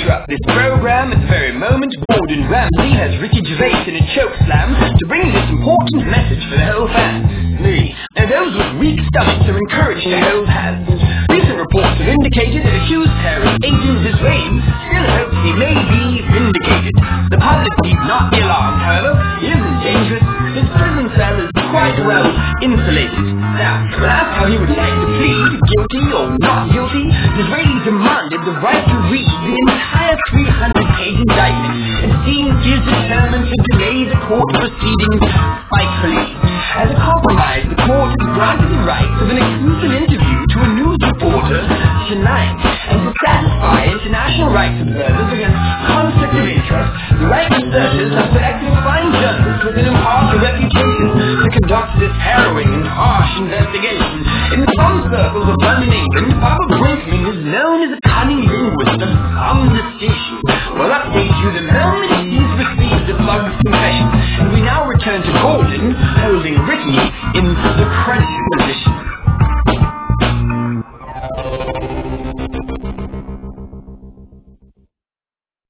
interrupt this program at the very moment Gordon Ramsay has Ricky Gervais in a choke slam to bring this important message for the whole family. Now those with weak stomachs are encouraged to hold hands. Recent reports have indicated that accused terrorist agent Israel still hopes he may be vindicated. The public need not be alarmed, however. He isn't dangerous. His prison cell is quite well insulated. Now, when asked how he would like to plead, guilty or not guilty, Disraeli demanded the right to read the entire 300-page indictment and seemed he is determined to delay the court proceedings spitefully. As a compromise, the court has granted the right of an exclusive interview to a news reporter tonight. And to satisfy international rights observers against conflict of interest, the right researchers have selected fine journalists with an impartial reputation to conduct this harrowing and harsh investigation. In some circles of London